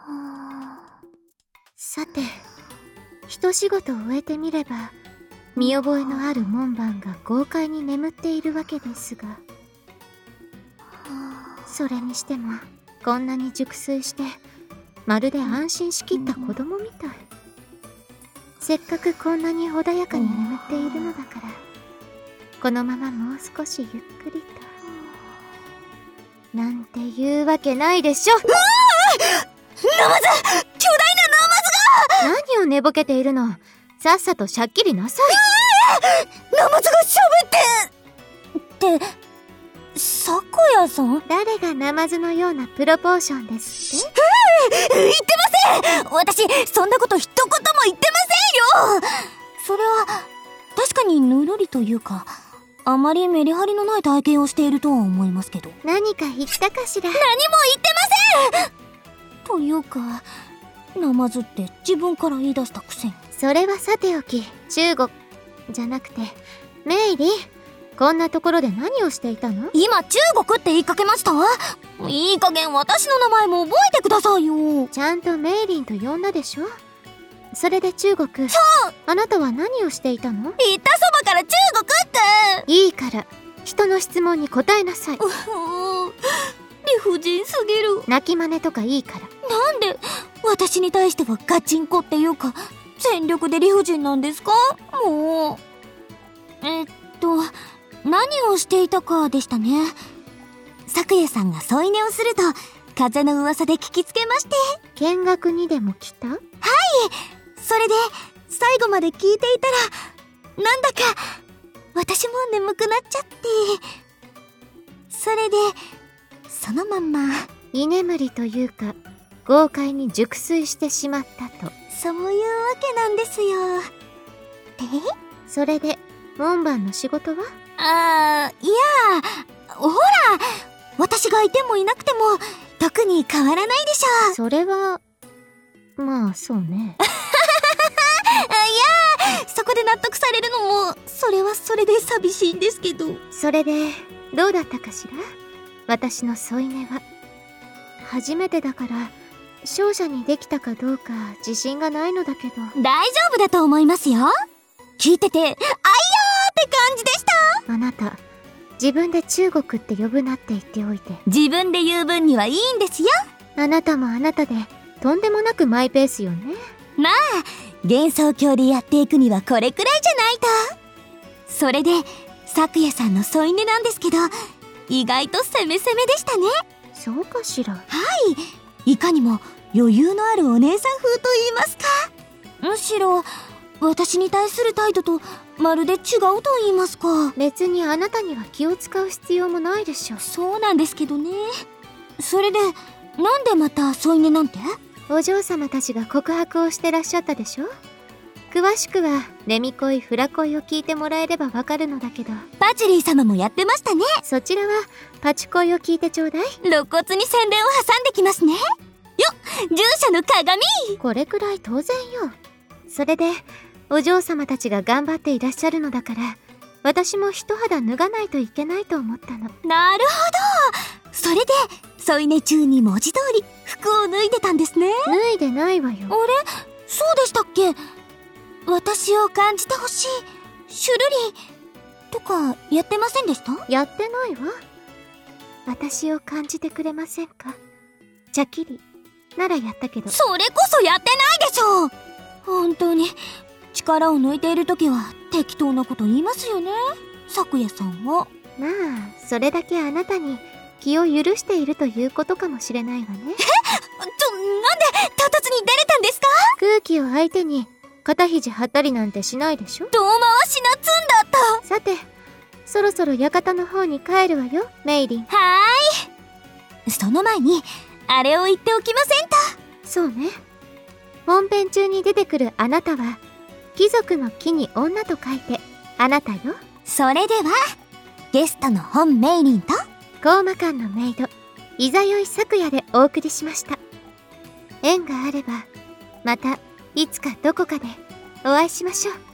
さて、一仕事を終えてみれば見覚えのある門番が豪快に眠っているわけですが、それにしてもこんなに熟睡してまるで安心しきった子供みたい。せっかくこんなに穏やかに眠っているのだから、このままもう少しゆっくりと。なんていうわけないでしょ。 ナマズ、巨大なナマズが。 何を寝ぼけているの。さっさとしゃっきりなさい。 ナマズが喋って。咲夜さん？ 誰がナマズのようなプロポーションですって？ 言ってません。私そんなこと一言も言ってませんよ。それは確かにぬるりというか、あまりメリハリのない体験をしているとは思いますけど。 何か言ったかしら？ 何も言ってません。というか、ナマズって自分から言い出したくせに。 それはさておき、中国じゃなくてメイリー、こんなところで何をしていたの？ 今中国って言いかけました？いい加減私の名前も覚えてくださいよ。 ちゃんとメイリンと呼んだでしょ。それで中国、あなたは何をしていたの？ 言ったそばから中国って。 いいから人の質問に答えなさい。 理不尽すぎる。 泣き真似とかいいから。 なんで私に対してはガチンコっていうか全力で理不尽なんですか？もう何をしていたかでしたね。咲夜さんが添い寝をすると風の噂で聞きつけまして。 見学にでも来た？ はい、それで最後まで聞いていたらなんだか私も眠くなっちゃって、それでそのまんま居眠りというか豪快に熟睡してしまったと。 そういうわけなんですよ。 それで門番の仕事は？ いや、ほら、私がいてもいなくても特に変わらないでしょ。 それはまあそうね。 いや、そこで納得されるのもそれはそれで寂しいんですけど。 それでどうだったかしら、私の添い寝は。初めてだから勝者にできたかどうか自信がないのだけど。 大丈夫だと思いますよ。聞いててあいやーって感じでした。 あなた自分で中国って呼ぶなって言っておいて、 自分で言う分にはいいんですよ。 あなたもあなたでとんでもなくマイペースよね。 まあ幻想郷でやっていくにはこれくらいじゃないと。それで咲夜さんの添い寝なんですけど、意外と攻め攻めでしたね。 そうかしら。 はい、いかにも余裕のあるお姉さん風と言いますか。むしろ私に対する態度とまるで違うと言いますか。 別にあなたには気を使う必要もないでしょ。 そうなんですけどね。それでなんでまた添い寝なんて？ お嬢様たちが告白をしてらっしゃったでしょ。詳しくはレミ恋フラ恋を聞いてもらえればわかるのだけど。 パチリー様もやってましたね。 そちらはパチ恋を聞いてちょうだい。 露骨に宣伝を挟んできますね。よっ、従者の鏡。 これくらい当然よ。それでお嬢様たちが頑張っていらっしゃるのだから、私も一肌脱がないといけないと思ったの。 なるほど。それで添い寝中に文字通り服を脱いでたんですね。 脱いでないわよ。 あれ、そうでしたっけ？私を感じてほしい、シュルリとかやってませんでした？ やってないわ。私を感じてくれませんか？チャキリならやったけど。 それこそやってないでしょ。本当に力を抜いている時は適当なこと言いますよね、咲夜さんは。 まあそれだけあなたに気を許しているということかもしれないわね。 なんで唐突に出れたんですか？ 空気を相手に肩肘張ったりなんてしないでしょ。 遠回しなツンだった。 さてそろそろ館の方に帰るわよ、メイリン。 はーい。その前にあれを言っておきませんと。 そうね、本編中に出てくるあなたは貴族の木に女と書いてあなたよ。 それではゲストの本メイリンと高魔館のメイドいざよい咲夜でお送りしました。縁があればまたいつかどこかでお会いしましょう。